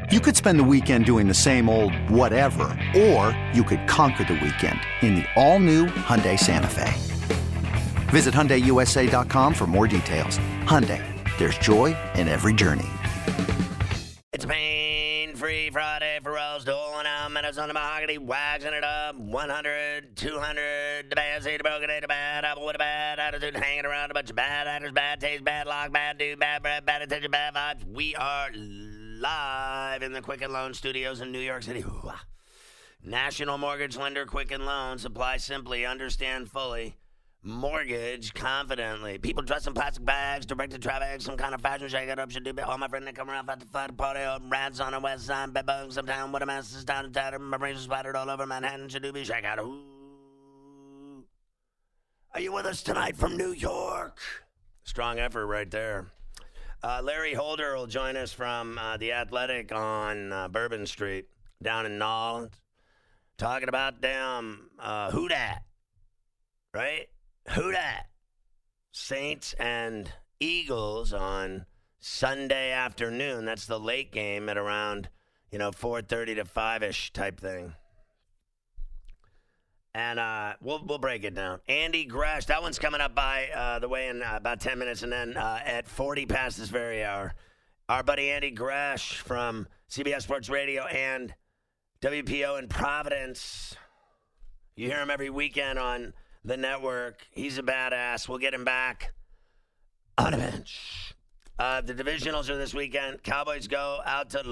You could spend the weekend doing the same old whatever, or you could conquer the weekend in the all-new Hyundai Santa Fe. Visit HyundaiUSA.com for more details. Hyundai, there's joy in every journey. It's a pain-free Friday for us, doling out minutes on the mahogany, waxing it up, 100, 200, the bad seed, the broken day, the bad apple with a bad attitude, hanging around a bunch of bad actors, bad taste, bad luck, bad dude, bad breath, bad attention, bad vibes. We are live in the Quicken Loan Studios in New York City. National mortgage lender Quicken Loans. Apply simply, understand fully. Mortgage confidently. People dressed in plastic bags, directed traffic, some kind of fashion shake it up, should do it. All my friends that come around, fight the fight, party up, rats on the west side, bed bugs uptown, what a mess is down and tattered, my brains are splattered all over Manhattan, should do be shake out. Ooh. Are you with us tonight from New York? Strong effort right there. Larry Holder will join us from The Athletic on Bourbon Street down in Nolens. Talking about them, who dat, right? Who dat? Saints and Eagles on Sunday afternoon. That's the late game at around, 4:30 to 5-ish type thing. And we'll break it down. Andy Gresh, that one's coming up by the way in about 10 minutes. And then at 40 past this very hour, our buddy Andy Gresh from CBS Sports Radio and WPO in Providence. You hear him every weekend on the network. He's a badass. We'll get him back on a bench. The divisionals are this weekend. Cowboys go out to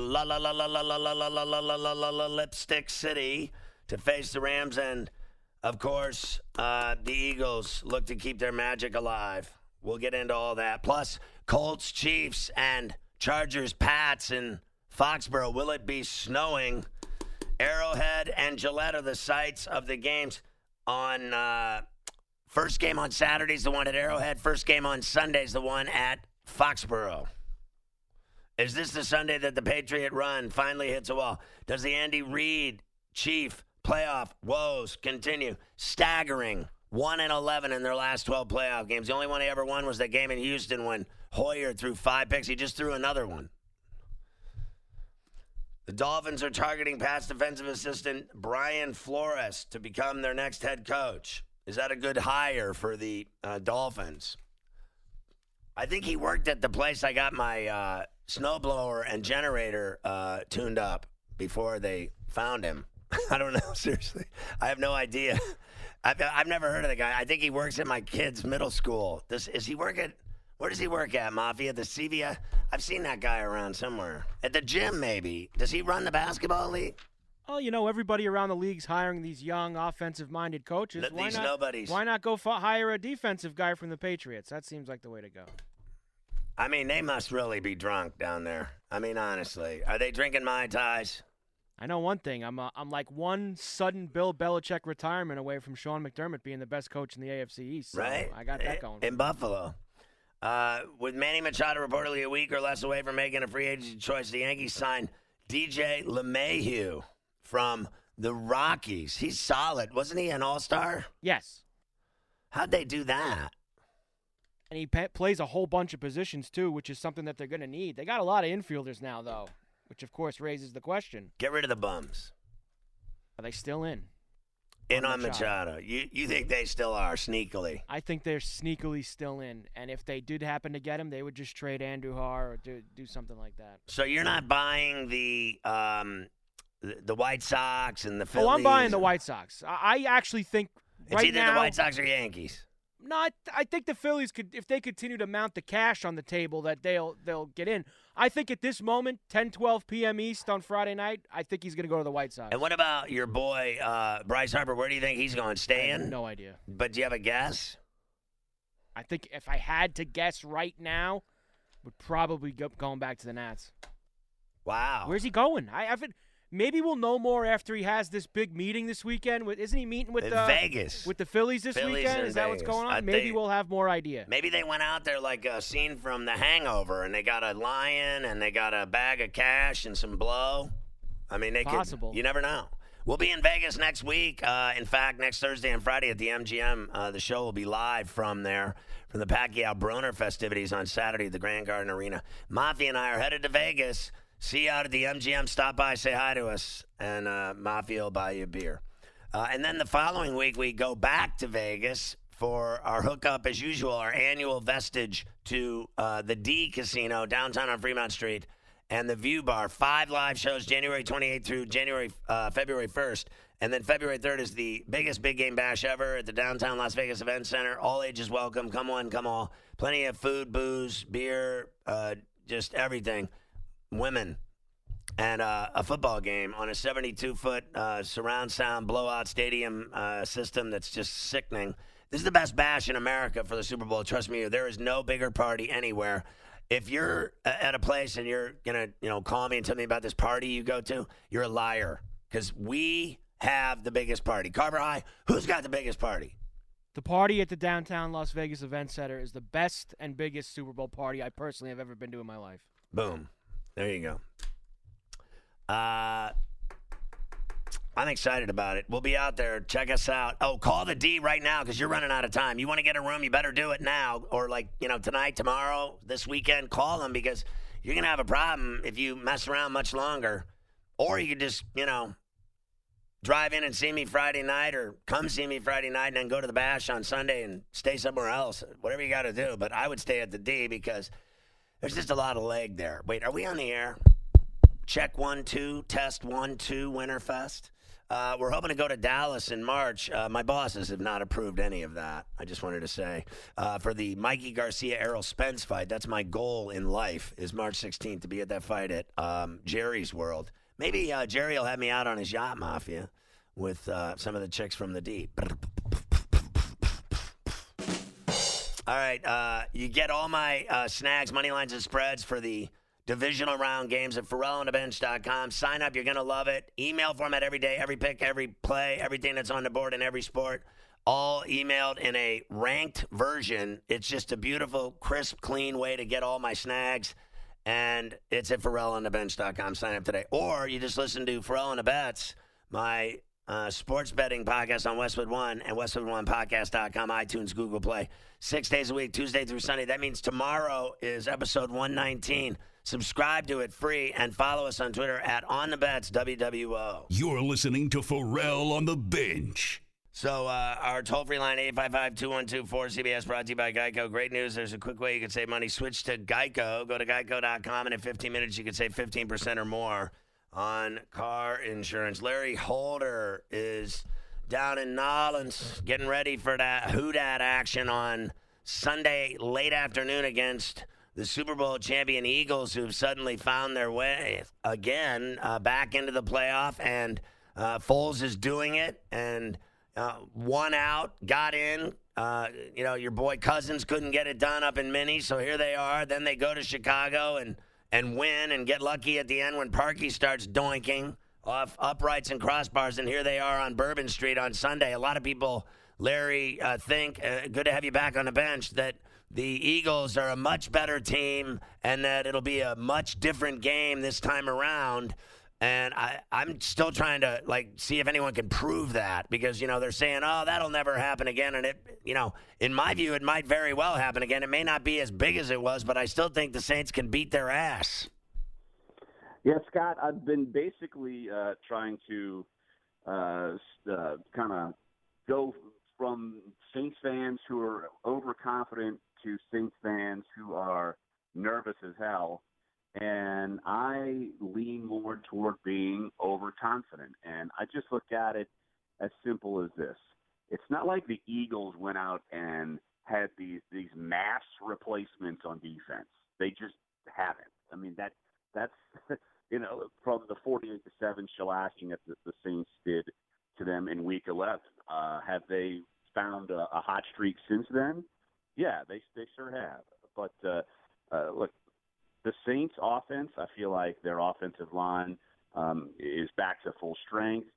Lipstick City to face the Rams, and of course, the Eagles look to keep their magic alive. We'll get into all that. Plus, Colts, Chiefs, and Chargers, Pats in Foxborough. Will it be snowing? Arrowhead and Gillette are the sites of the games. On first game on Saturday's the one at Arrowhead. First game on Sunday's the one at Foxborough. Is this the Sunday that the Patriot run finally hits a wall? Does the Andy Reid Chief playoff woes continue? Staggering 1-11 in their last 12 playoff games. The only one he ever won was that game in Houston when Hoyer threw 5 picks. He just threw another one. The Dolphins are targeting past defensive assistant Brian Flores to become their next head coach. Is that a good hire for the Dolphins? I think he worked at the place I got my snowblower and generator tuned up before they found him. I don't know, seriously. I have no idea. I've never heard of the guy. I think he works at my kid's middle school. Is he work at? Where does he work at, Mafia? The CVS? I've seen that guy around somewhere. At the gym, maybe. Does he run the basketball league? Oh, everybody around the league's hiring these young, offensive-minded coaches. These nobodies. Why not go hire a defensive guy from the Patriots? That seems like the way to go. I mean, they must really be drunk down there. I mean, honestly. Are they drinking Mai Tais? I know one thing. I'm like one sudden Bill Belichick retirement away from Sean McDermott being the best coach in the AFC East. So right. I got that going. In Buffalo. With Manny Machado reportedly a week or less away from making a free agency choice, the Yankees signed DJ LeMahieu from the Rockies. He's solid. Wasn't he an all-star? Yes. How'd they do that? And he plays a whole bunch of positions, too, which is something that they're going to need. They got a lot of infielders now, though, which, of course, raises the question. Get rid of the bums. Are they still in? In on Machado. You think they still are, sneakily? I think they're sneakily still in. And if they did happen to get him, they would just trade Andujar or do something like that. So you're not buying the White Sox and the Phillies? Oh, I'm buying the White Sox. I actually think it's either the White Sox or Yankees. No, I think the Phillies could, if they continue to mount the cash on the table, that they'll get in. I think at this moment, 10-12 p.m. East on Friday night, I think he's going to go to the White Sox. And what about your boy, Bryce Harper? Where do you think he's going? Stay in? No idea. But do you have a guess? I think if I had to guess right now, would probably go going back to the Nats. Wow. Where's he going? I haven't. Maybe we'll know more after he has this big meeting this weekend. Isn't he meeting with Vegas with the Phillies this weekend? Is that what's going on? Maybe we'll have more idea. Maybe they went out there like a scene from The Hangover, and they got a lion, and they got a bag of cash and some blow. I mean, they possible. You never know. We'll be in Vegas next week. In fact, next Thursday and Friday at the MGM. The show will be live from there, from the Pacquiao Broner festivities on Saturday at the Grand Garden Arena. Mafia and I are headed to Vegas See you out at the MGM. Stop by, say hi to us, and Mafia will buy you a beer. And then the following week, we go back to Vegas for our hookup, as usual, our annual vestige to the D Casino downtown on Fremont Street and the View Bar. 5 live shows January 28th through February 1st. And then February 3rd is the biggest big game bash ever at the downtown Las Vegas Event Center. All ages welcome. Come one, come all. Plenty of food, booze, beer, just everything. Women. And a football game on a 72-foot surround sound blowout stadium system that's just sickening. This is the best bash in America for the Super Bowl. Trust me, there is no bigger party anywhere. If you're at a place and you're going to, call me and tell me about this party you go to, you're a liar. Because we have the biggest party. Carver High, who's got the biggest party? The party at the downtown Las Vegas Event Center is the best and biggest Super Bowl party I personally have ever been to in my life. Boom. There you go. I'm excited about it. We'll be out there. Check us out. Oh, call the D right now because you're running out of time. You want to get a room, you better do it now. Or tonight, tomorrow, this weekend, call them because you're going to have a problem if you mess around much longer. Or you could just, drive in and see me Friday night or come see me Friday night and then go to the bash on Sunday and stay somewhere else. Whatever you got to do. But I would stay at the D because there's just a lot of leg there. Wait, are we on the air? Check 1, 2, test 1, 2, Winterfest. We're hoping to go to Dallas in March. My bosses have not approved any of that. I just wanted to say for the Mikey Garcia Errol Spence fight, that's my goal in life is March 16th to be at that fight at Jerry's World. Maybe Jerry will have me out on his yacht, Mafia, with some of the chicks from the D. All right, you get all my snags, money lines, and spreads for the divisional round games at FerrellOnTheBench.com. Sign up. You're going to love it. Email format every day, every pick, every play, everything that's on the board in every sport, all emailed in a ranked version. It's just a beautiful, crisp, clean way to get all my snags. And it's at FerrellOnTheBench.com. Sign up today. Or you just listen to Ferrell on the Bets, my sports betting podcast on Westwood One and WestwoodOnePodcast.com, iTunes, Google Play. 6 days a week, Tuesday through Sunday. That means tomorrow is episode 119. Subscribe to it free and follow us on Twitter at OnTheBets, WWO. You're listening to Ferrell on the Bench. So our toll-free line, 855-212-4CBS, brought to you by Geico. Great news. There's a quick way you can save money. Switch to Geico. Go to geico.com, and in 15 minutes you can save 15% or more on car insurance. Larry Holder is down in Nolens getting ready for that Who Dat action on Sunday late afternoon against the Super Bowl champion Eagles, who've suddenly found their way again back into the playoff. And Foles is doing it. And one out, got in. Your boy Cousins couldn't get it done up in Minnie, so here they are. Then they go to Chicago and win and get lucky at the end when Parkey starts doinking off uprights and crossbars. And here they are on Bourbon Street on Sunday. A lot of people, Larry, think, good to have you back on the bench, that the Eagles are a much better team and that it'll be a much different game this time around. And I'm still trying to, see if anyone can prove that because, they're saying, oh, that'll never happen again. And it, in my view, it might very well happen again. It may not be as big as it was, but I still think the Saints can beat their ass. Yeah, Scott, I've been basically trying to kind of go from Saints fans who are overconfident to Saints fans who are nervous as hell. And I lean more toward being overconfident. And I just look at it as simple as this. It's not like the Eagles went out and had these mass replacements on defense. They just haven't. I mean, that's from the 48-7 shellacking that the Saints did to them in Week 11. Have they found a hot streak since then? Yeah, they sure have. But look, the Saints offense, I feel like their offensive line is back to full strength.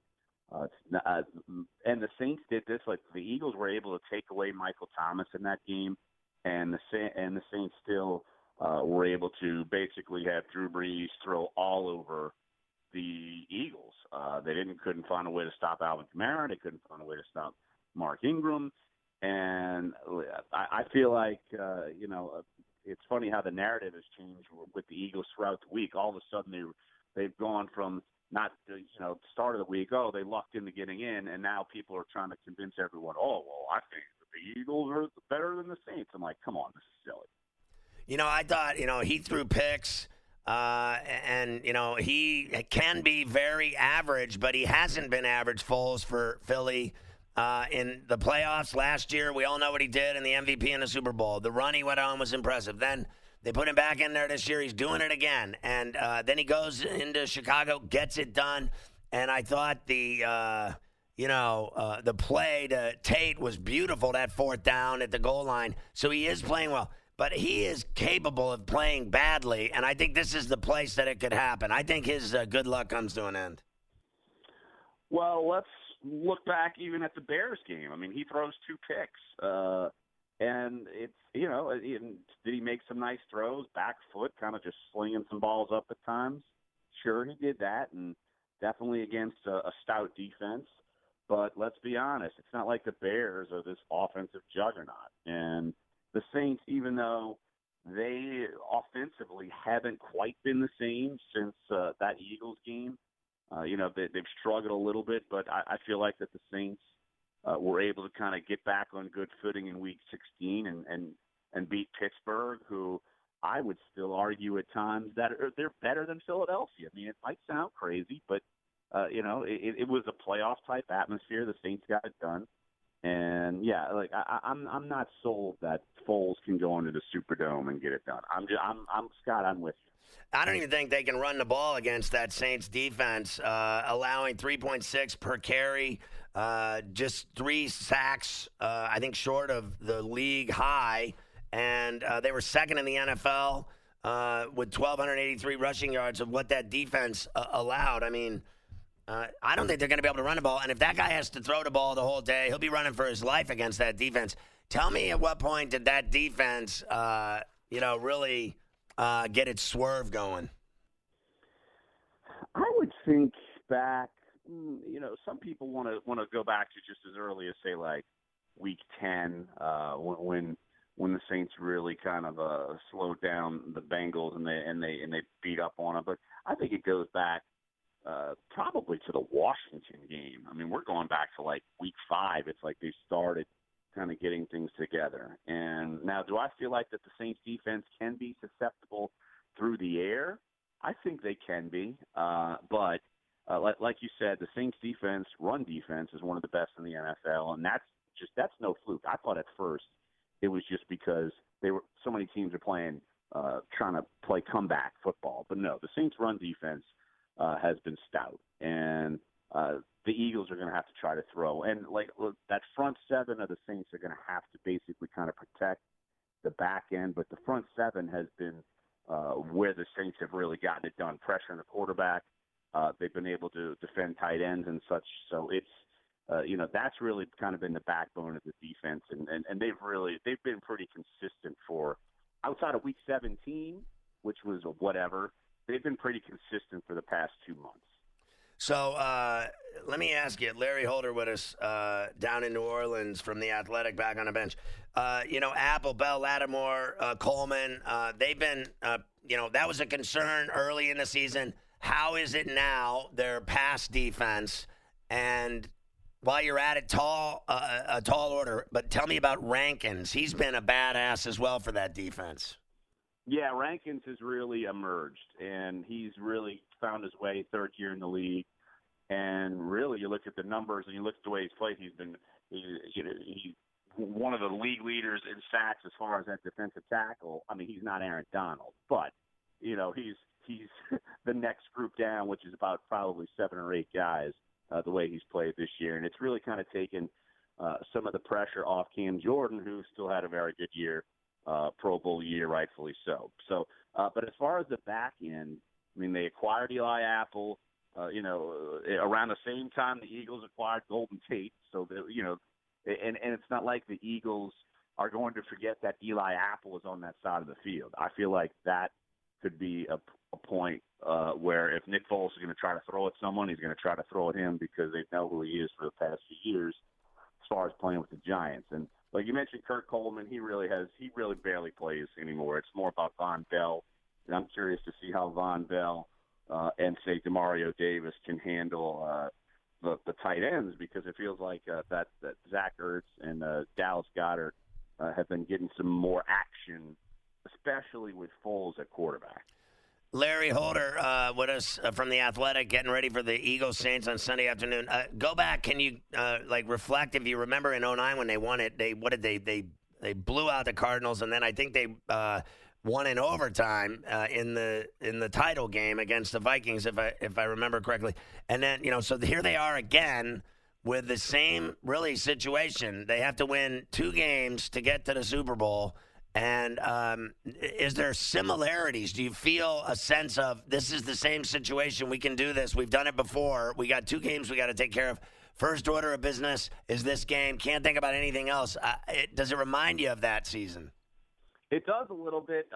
And the Saints did this, the Eagles were able to take away Michael Thomas in that game, and the Saints still were able to basically have Drew Brees throw all over the Eagles. They couldn't find a way to stop Alvin Kamara. They couldn't find a way to stop Mark Ingram. And I feel like, it's funny how the narrative has changed with the Eagles throughout the week. All of a sudden, they've gone from not the start of the week, they lucked into getting in, and now people are trying to convince everyone, I think the Eagles are better than the Saints. I'm like, come on, this is silly. I thought, he threw picks, and he can be very average, but he hasn't been average, Foles, for Philly. In the playoffs last year, we all know what he did in the MVP in the Super Bowl. The run he went on was impressive. Then they put him back in there this year. He's doing it again. And then he goes into Chicago, gets it done. And I thought the play to Tate was beautiful, that fourth down at the goal line. So he is playing well. But he is capable of playing badly, and I think this is the place that it could happen. I think his good luck comes to an end. Well, let's look back even at the Bears game. I mean, he throws 2 picks. And it's, did he make some nice throws, back foot, kind of just slinging some balls up at times? Sure, he did that, and definitely against a stout defense. But let's be honest, it's not like the Bears are this offensive juggernaut. And the Saints, even though they offensively haven't quite been the same since that Eagles game, they've struggled a little bit, but I feel like that the Saints were able to kind of get back on good footing in Week 16 and beat Pittsburgh, who I would still argue at times that they're better than Philadelphia. I mean, it might sound crazy, but it was a playoff-type atmosphere. The Saints got it done. And I'm not sold that Foles can go into the Superdome and get it done. I'm Scott. I'm with you. I don't even think they can run the ball against that Saints defense, allowing 3.6 per carry, just 3 sacks. I think short of the league high, and they were second in the NFL with 1,283 rushing yards of what that defense allowed. I mean. I don't think they're going to be able to run the ball. And if that guy has to throw the ball the whole day, he'll be running for his life against that defense. Tell me at what point did that defense, really get its swerve going? I would think back, some people want to go back to just as early as, say, like Week 10, when the Saints really kind of slowed down the Bengals and they beat up on them. But I think it goes back probably to the Washington game. I mean, we're going back to like Week 5. It's like they started kind of getting things together. And now, do I feel like that the Saints defense can be susceptible through the air? I think they can be. But like you said, the Saints defense, run defense, is one of the best in the NFL. And that's no fluke. I thought at first it was just because so many teams are playing, trying to play comeback football. But no, the Saints run defense has been stout, and the Eagles are going to have to try to throw. And that front 7 of the Saints are going to have to basically kind of protect the back end, but the front 7 has been where the Saints have really gotten it done. Pressure on the quarterback. They've been able to defend tight ends and such. So it's, that's really kind of been the backbone of the defense, and they've been pretty consistent for outside of Week 17, which was whatever. They've been pretty consistent for the past 2 months. So let me ask you, Larry Holder with us down in New Orleans from The Athletic, back on the bench. Apple, Bell, Lattimore, Coleman, they've been, that was a concern early in the season. How is it now, their pass defense? And while you're at it, a tall order, but tell me about Rankins. He's been a badass as well for that defense. Yeah, Rankins has really emerged, and he's really found his way, 3rd year in the league. And really, you look at the numbers and you look at the way he's played. He's one of the league leaders in sacks as far as that defensive tackle. I mean, he's not Aaron Donald, but he's the next group down, which is about probably 7 or 8 guys. The way he's played this year, and it's really kind of taken some of the pressure off Cam Jordan, who still had a very good year. Pro Bowl year, rightfully so. But as far as the back end, I mean, they acquired Eli Apple, around the same time the Eagles acquired Golden Tate. So, and it's not like the Eagles are going to forget that Eli Apple is on that side of the field. I feel like that could be a point where if Nick Foles is going to try to throw at someone, he's going to try to throw at him because they know who he is for the past few years as far as playing with the Giants. And like you mentioned, Kurt Coleman, he really barely plays anymore. It's more about Von Bell, and I'm curious to see how Von Bell and say Demario Davis can handle the tight ends, because it feels like that Zach Ertz and Dallas Goedert have been getting some more action, especially with Foles at quarterback. Larry Holder with us from The Athletic, getting ready for the Eagles-Saints on Sunday afternoon. Go back. Can you, reflect, if you remember in 2009 when they won it, they blew out the Cardinals, and then I think they won in overtime in the title game against the Vikings, if I remember correctly. And then, so here they are again with the same, really, situation. They have to win 2 games to get to the Super Bowl. And is there similarities? Do you feel a sense of this is the same situation? We can do this. We've done it before. We got 2 games we got to take care of. First order of business is this game. Can't think about anything else. Does it remind you of that season? It does a little bit.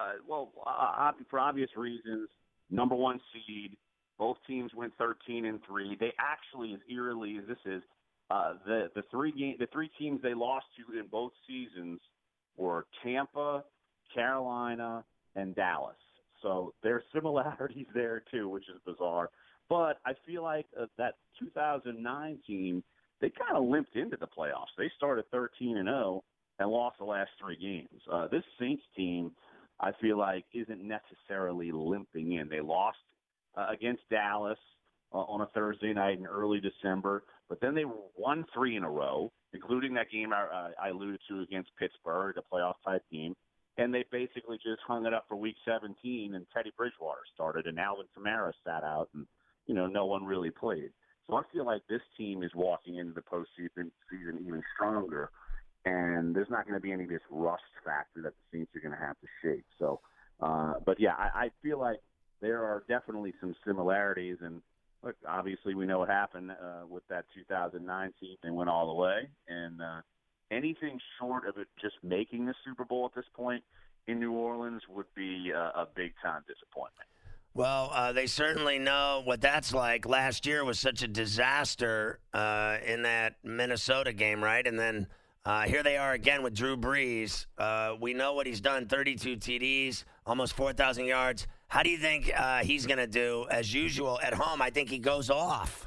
For obvious reasons, number 1 seed. Both teams went 13-3. They actually, as eerily as this is, the 3 teams they lost to in both seasons were Tampa, Carolina, and Dallas. So there are similarities there, too, which is bizarre. But I feel like that 2009 team, they kind of limped into the playoffs. They started 13-0 and lost the last 3 games. This Saints team, I feel like, isn't necessarily limping in. They lost against Dallas on a Thursday night in early December, but then they won 3 in a row, including that game I alluded to against Pittsburgh, a playoff-type team. And they basically just hung it up for Week 17, and Teddy Bridgewater started, and Alvin Kamara sat out, and, no one really played. So I feel like this team is walking into the postseason even stronger, and there's not going to be any of this rust factor that the Saints are going to have to shake. So, but, yeah, I feel like there are definitely some similarities, and look, obviously we know what happened with that 2009 team. They went all the way, and anything short of it just making the Super Bowl at this point in New Orleans would be a big-time disappointment. Well, they certainly know what that's like. Last year was such a disaster in that Minnesota game, right? And then here they are again with Drew Brees. We know what he's done, 32 TDs, almost 4,000 yards. How do you think he's going to do? As usual, at home, I think he goes off.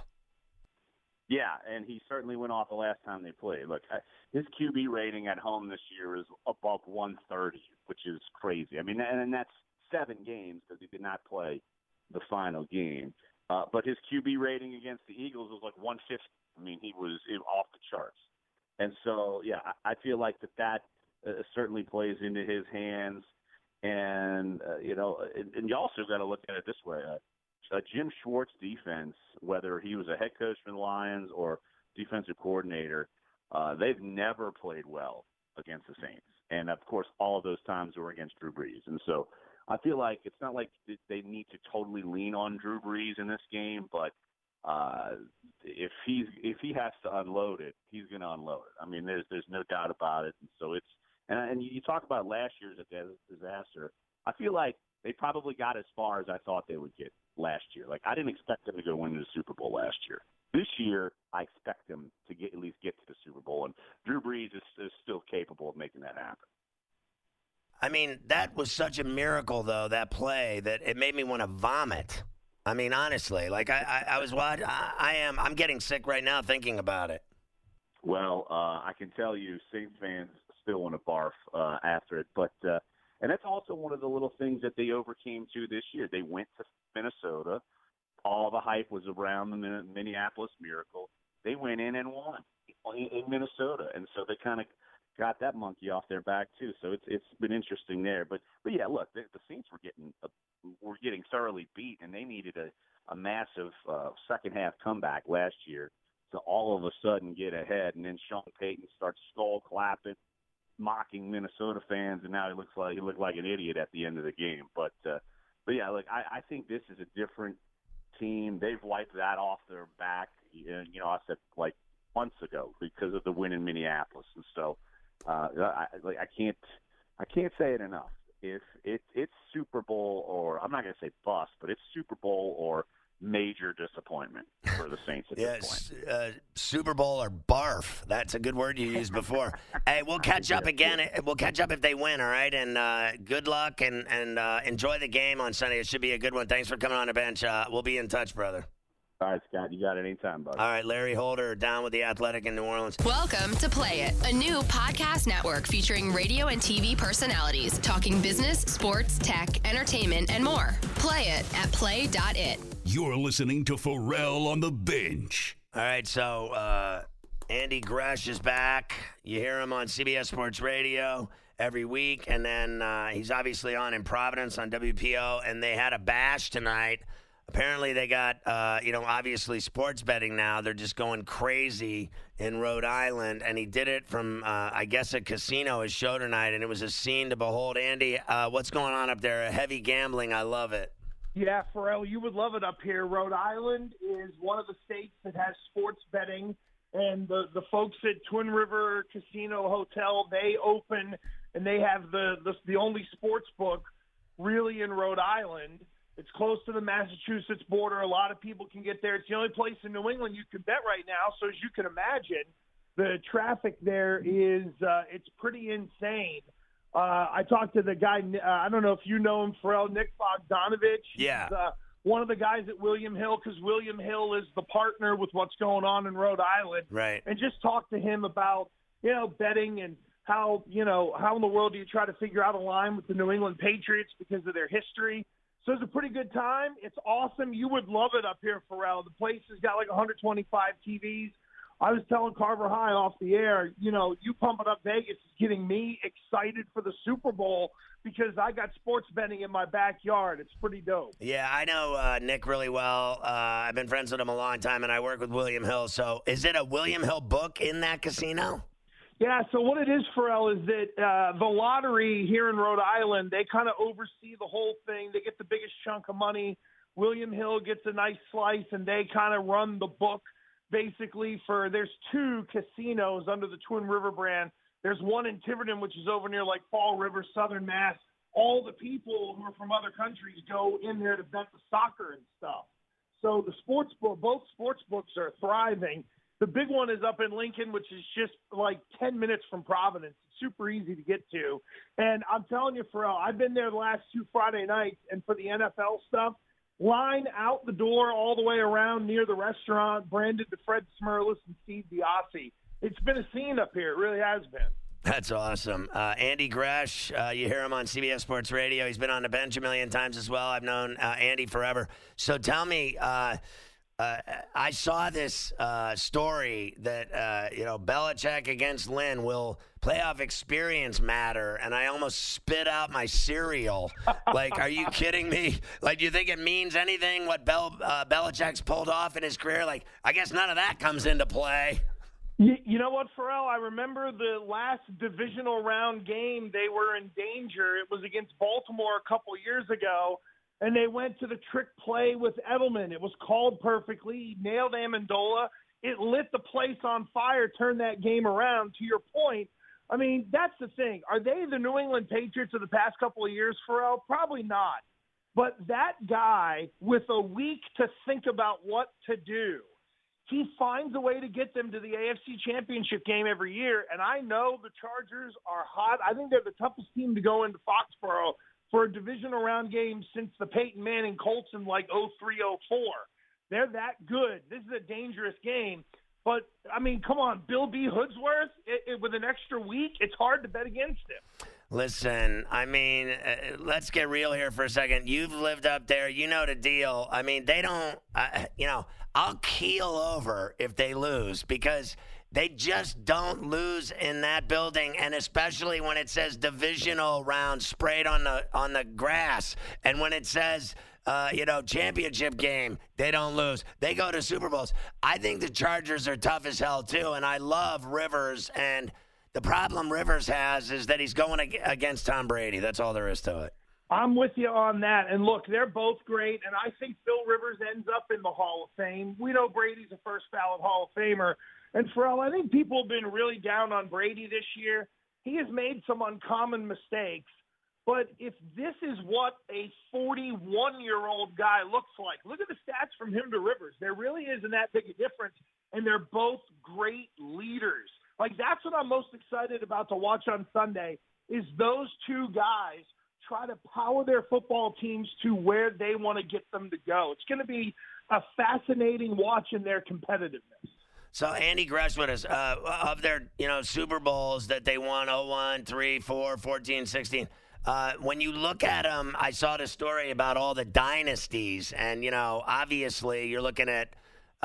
Yeah, and he certainly went off the last time they played. Look, his QB rating at home this year is above 130, which is crazy. I mean, and that's 7 games because he did not play the final game. But his QB rating against the Eagles was like 150. I mean, he was off the charts. And so, yeah, I feel like that certainly plays into his hands. And, and you also got to look at it this way. Jim Schwartz defense, whether he was a head coach for the Lions or defensive coordinator, they've never played well against the Saints. And, of course, all of those times were against Drew Brees. And so I feel like it's not like they need to totally lean on Drew Brees in this game, but if he has to unload it, he's going to unload it. I mean, there's no doubt about it. And so it's and you talk about last year's disaster. I feel like they probably got as far as I thought they would get last year. Like, I didn't expect them to go win the Super Bowl last year. This year, I expect them to at least get to the Super Bowl, and Drew Brees is still capable of making that happen. I mean, that was such a miracle, though, that play, that it made me want to vomit. I mean, honestly, like I was watching. I'm getting sick right now thinking about it. Well, I can tell you, Saints fans still want to barf after it, but and that's also one of the little things that they overcame too this year. They went to Minnesota. All the hype was around the Minneapolis Miracle. They went in and won in Minnesota, and so they kind of got that monkey off their back too. So it's been interesting there. But yeah, look, the Saints were getting thoroughly beat, and they needed a massive second half comeback last year to all of a sudden get ahead, and then Sean Payton starts skull clapping, mocking Minnesota fans, and now he looked like an idiot at the end of the game. But yeah, look, I think this is a different team. They've wiped that off their back. I said like months ago because of the win in Minneapolis, and so I can't say it enough. If it's Super Bowl, or I'm not going to say bust, but it's Super Bowl or major disappointment for the Saints at this point. Super Bowl or barf. That's a good word you used before. Hey, we'll catch up again. We'll catch up if they win, all right? And good luck and enjoy the game on Sunday. It should be a good one. Thanks for coming on the bench. We'll be in touch, brother. All right, Scott, you got it anytime, buddy. All right, Larry Holder down with the Athletic in New Orleans. Welcome to Play It, a new podcast network featuring radio and TV personalities talking business, sports, tech, entertainment, and more. Play it at play.it. You're listening to Pharrell on the Bench. All right, so Andy Gresh is back. You hear him on CBS Sports Radio every week, and then he's obviously on in Providence on WPO, and they had a bash tonight. Apparently they got, obviously sports betting now. They're just going crazy in Rhode Island. And he did it from, I guess, a casino, his show tonight. And it was a scene to behold. Andy, what's going on up there? Heavy gambling. I love it. Yeah, Pharrell, you would love it up here. Rhode Island is one of the states that has sports betting. And the folks at Twin River Casino Hotel, they open and they have the only sports book really in Rhode Island. It's close to the Massachusetts border. A lot of people can get there. It's the only place in New England you can bet right now. So as you can imagine, the traffic there is it's pretty insane. I talked to the guy, I don't know if you know him, Pharrell, Nick Bogdanovich. Yeah. He's one of the guys at William Hill, because William Hill is the partner with what's going on in Rhode Island. Right. And just talk to him about, betting and how in the world do you try to figure out a line with the New England Patriots because of their history. So it's a pretty good time. It's awesome. You would love it up here, Pharrell. The place has got like 125 TVs. I was telling Carver High off the air, you pumping up Vegas is getting me excited for the Super Bowl because I got sports betting in my backyard. It's pretty dope. Yeah, I know Nick really well. I've been friends with him a long time, and I work with William Hill. So is it a William Hill book in that casino? Yeah, so what it is, Pharrell, is that the lottery here in Rhode Island, they kind of oversee the whole thing. They get the biggest chunk of money. William Hill gets a nice slice, and they kind of run the book basically there's two casinos under the Twin River brand. There's one in Tiverton, which is over near like Fall River, Southern Mass. All the people who are from other countries go in there to bet the soccer and stuff. So both sports books are thriving. The big one is up in Lincoln, which is just like 10 minutes from Providence. It's super easy to get to. And I'm telling you, Pharrell, I've been there the last 2 Friday nights, and for the NFL stuff, line out the door all the way around near the restaurant, branded to Fred Smirlis and Steve Biasi. It's been a scene up here. It really has been. That's awesome. Andy Gresh, you hear him on CBS Sports Radio. He's been on the bench a million times as well. I've known Andy forever. So tell me, I saw this story that, Belichick against Lynn, will playoff experience matter? And I almost spit out my cereal. Like, are you kidding me? Like, do you think it means anything what Belichick's pulled off in his career? Like, I guess none of that comes into play. You know what, Pharrell? I remember the last divisional round game, they were in danger. It was against Baltimore a couple years ago. And they went to the trick play with Edelman. It was called perfectly. He nailed Amendola. It lit the place on fire, turned that game around. To your point, I mean, that's the thing. Are they the New England Patriots of the past couple of years, Pharrell? Probably not. But that guy, with a week to think about what to do, he finds a way to get them to the AFC Championship game every year. And I know the Chargers are hot. I think they're the toughest team to go into Foxborough for a divisional round game since the Peyton Manning Colts in like 03-04. They're that good. This is a dangerous game. But, I mean, come on, Bill B. Hoodsworth, with an extra week, it's hard to bet against him. Listen, I mean, let's get real here for a second. You've lived up there. You know the deal. I mean, they don't, I'll keel over if they lose because they just don't lose in that building, and especially when it says divisional round sprayed on the grass, and when it says championship game, they don't lose. They go to Super Bowls. I think the Chargers are tough as hell too, and I love Rivers. And the problem Rivers has is that he's going against Tom Brady. That's all there is to it. I'm with you on that. And look, they're both great, and I think Phil Rivers ends up in the Hall of Fame. We know Brady's a first ballot Hall of Famer. And Pharrell, I think people have been really down on Brady this year. He has made some uncommon mistakes, But if this is what a 41-year-old guy looks like, look at the stats from him to Rivers. There really isn't that big a difference, and they're both great leaders. Like, that's what I'm most excited about to watch on Sunday is those two guys try to power their football teams to where they want to get them to go. It's going to be a fascinating watch in their competitiveness. So Andy Gresham is of their Super Bowls that they won 01, 3, 4, 14, 16. When you look at them, I saw the story about all the dynasties, and obviously you're looking at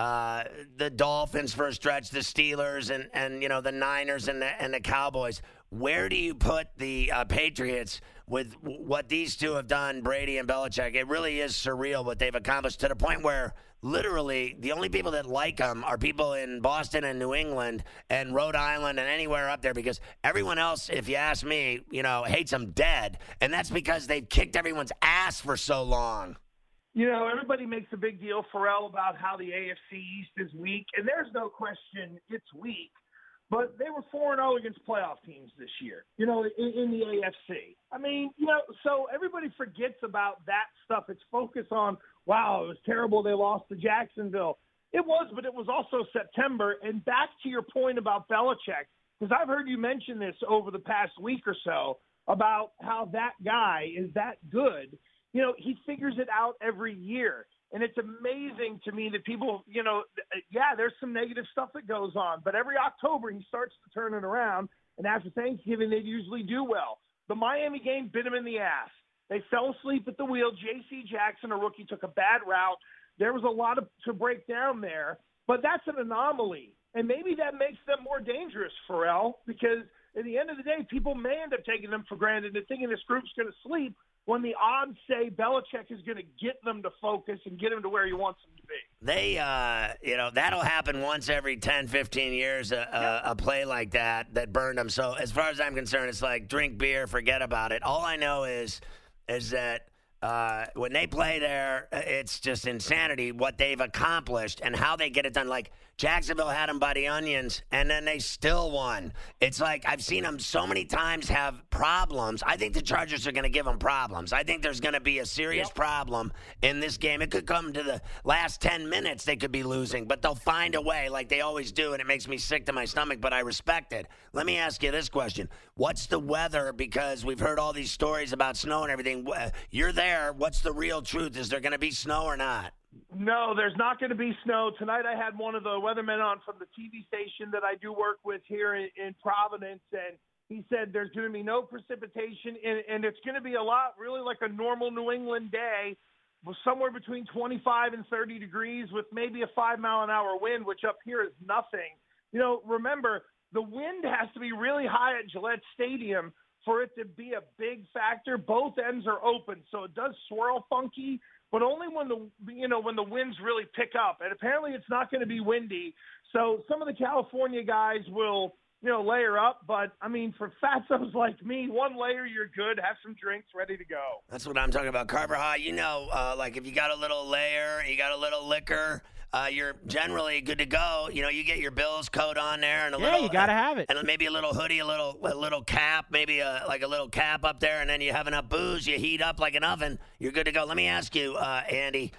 the Dolphins for a stretch, the Steelers, and the Niners and the Cowboys. Where do you put the Patriots with what these two have done, Brady and Belichick? It really is surreal what they've accomplished to the point where literally the only people that like them are people in Boston and New England and Rhode Island and anywhere up there, because everyone else, if you ask me, hates them dead. And that's because they've kicked everyone's ass for so long. Everybody makes a big deal, Pharrell, about how the AFC East is weak, and there's no question it's weak. But they were 4-0 against playoff teams this year, in the AFC. I mean, so everybody forgets about that stuff. It's focused on, wow, it was terrible they lost to Jacksonville. It was, but it was also September. And back to your point about Belichick, because I've heard you mention this over the past week or so about how that guy is that good. He figures it out every year. And it's amazing to me that people, there's some negative stuff that goes on. But every October he starts to turn it around. And after Thanksgiving, they usually do well. The Miami game bit him in the ass. They fell asleep at the wheel. J.C. Jackson, a rookie, took a bad route. There was a lot to break down there. But that's an anomaly. And maybe that makes them more dangerous, Pharrell, because at the end of the day, people may end up taking them for granted and thinking this group's going to sleep, when the odds say Belichick is going to get them to focus and get them to where he wants them to be. They, that'll happen once every 10, 15 years, a play like that burned them. So as far as I'm concerned, it's like drink beer, forget about it. All I know is that when they play there, it's just insanity what they've accomplished and how they get it done. Like Jacksonville had them by the onions, and then they still won. It's like I've seen them so many times have problems. I think the Chargers are going to give them problems. I think there's going to be a serious problem in this game. It could come to the last 10 minutes they could be losing, but they'll find a way like they always do, and it makes me sick to my stomach, but I respect it. Let me ask you this question. What's the weather? Because we've heard all these stories about snow and everything. You're there. What's the real truth? Is there going to be snow or not? No, there's not going to be snow. Tonight I had one of the weathermen on from the TV station that I do work with here in Providence, and he said there's going to be no precipitation, and it's going to be a lot really like a normal New England day, somewhere between 25 and 30 degrees with maybe a 5-mile-an-hour wind, which up here is nothing. Remember, the wind has to be really high at Gillette Stadium for it to be a big factor. Both ends are open, so it does swirl funky, but only when the winds really pick up. And apparently it's not going to be windy. So some of the California guys will, layer up. But, I mean, for fatsos like me, one layer, you're good. Have some drinks ready to go. That's what I'm talking about. Carver High, like if you got a little layer, you got a little liquor, you're generally good to go. You get your Bills coat on there and you got to have it. And maybe a little hoodie, a little cap, maybe like a little cap up there, and then you have enough booze, you heat up like an oven, you're good to go. Let me ask you, Andy,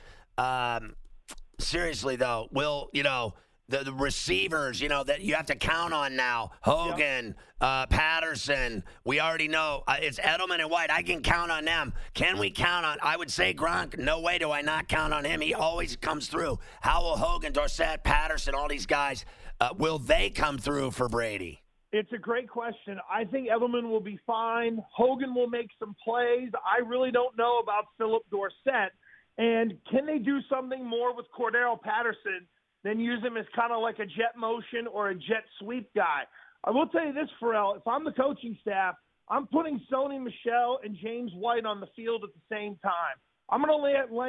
seriously though, will, the receivers, that you have to count on now, Hogan, Patterson, we already know. It's Edelman and White. I can count on them. Can we count on, I would say Gronk, no way do I not count on him. He always comes through. How will Hogan, Dorsett, Patterson, all these guys, will they come through for Brady? It's a great question. I think Edelman will be fine. Hogan will make some plays. I really don't know about Philip Dorsett. And can they do something more with Cordero Patterson than use him as kind of like a jet motion or a jet sweep guy? I will tell you this, Pharrell. If I'm the coaching staff, I'm putting Sony Michel and James White on the field at the same time. I'm going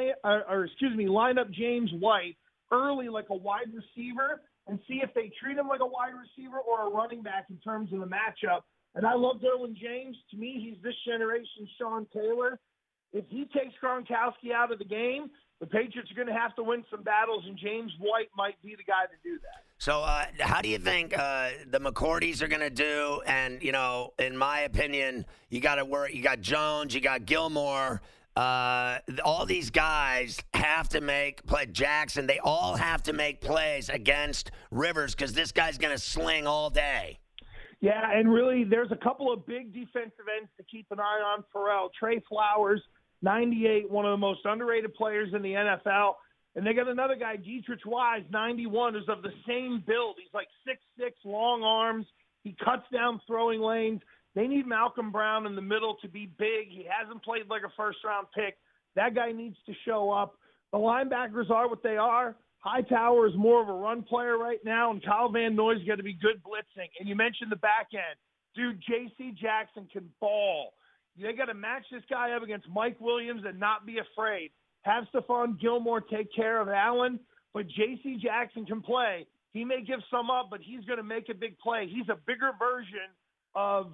to line up James White early like a wide receiver and see if they treat him like a wide receiver or a running back in terms of the matchup. And I love Derwin James. To me, he's this generation's Sean Taylor. If he takes Gronkowski out of the game, the Patriots are going to have to win some battles, and James White might be the guy to do that. So how do you think the McCourties are going to do? And, in my opinion, you got to worry. You got Jones, you got Gilmore. All these guys have to make play. Jackson, they all have to make plays against Rivers because this guy's going to sling all day. Yeah, and really there's a couple of big defensive ends to keep an eye on. Pharrell, Trey Flowers, 98, one of the most underrated players in the NFL. And they got another guy, Dietrich Wise, 91, who's of the same build. He's like 6'6", long arms. He cuts down throwing lanes. They need Malcolm Brown in the middle to be big. He hasn't played like a first-round pick. That guy needs to show up. The linebackers are what they are. Hightower is more of a run player right now, and Kyle Van Noy's got to be good blitzing. And you mentioned the back end. Dude, J.C. Jackson can ball. They got to match this guy up against Mike Williams and not be afraid. Have Stephon Gilmore take care of Allen, but J.C. Jackson can play. He may give some up, but he's going to make a big play. He's a bigger version of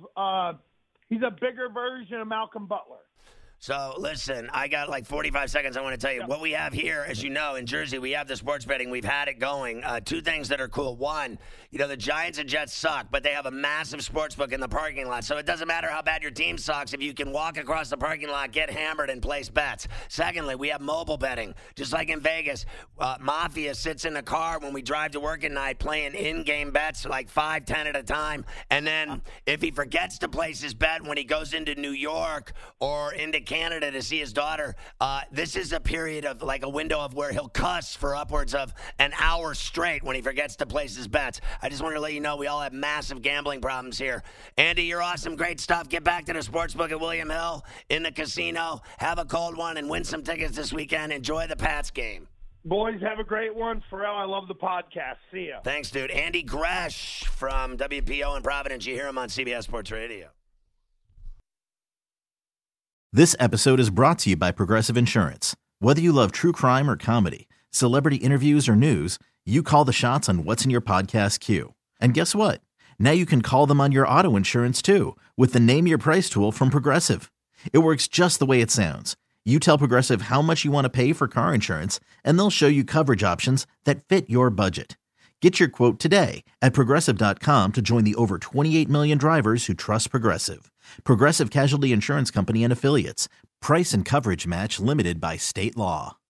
Malcolm Butler. So, listen, I got like 45 seconds. I want to tell you what we have here. As you know, in Jersey, we have the sports betting. We've had it going. Two things that are cool. One, the Giants and Jets suck, but they have a massive sports book in the parking lot. So it doesn't matter how bad your team sucks. If you can walk across the parking lot, get hammered, and place bets. Secondly, we have mobile betting. Just like in Vegas, Mafia sits in the car when we drive to work at night playing in-game bets, like 5, 10 at a time. And then if he forgets to place his bet when he goes into New York or into Canada to see his daughter, this is a period of like a window of where he'll cuss for upwards of an hour straight when he forgets to place his bets. I just wanted to let you know we all have massive gambling problems here. Andy, you're awesome. Great stuff. Get back to the sportsbook at William Hill in the casino. Have a cold one and win some tickets this weekend. Enjoy the Pats game. Boys, have a great one. Pharrell, I love the podcast. See ya. Thanks, dude. Andy Gresh from WPO in Providence. You hear him on CBS Sports Radio. This episode is brought to you by Progressive Insurance. Whether you love true crime or comedy, celebrity interviews or news, you call the shots on what's in your podcast queue. And guess what? Now you can call them on your auto insurance too with the Name Your Price tool from Progressive. It works just the way it sounds. You tell Progressive how much you want to pay for car insurance, and they'll show you coverage options that fit your budget. Get your quote today at Progressive.com to join the over 28 million drivers who trust Progressive. Progressive Casualty Insurance Company and Affiliates. Price and coverage match limited by state law.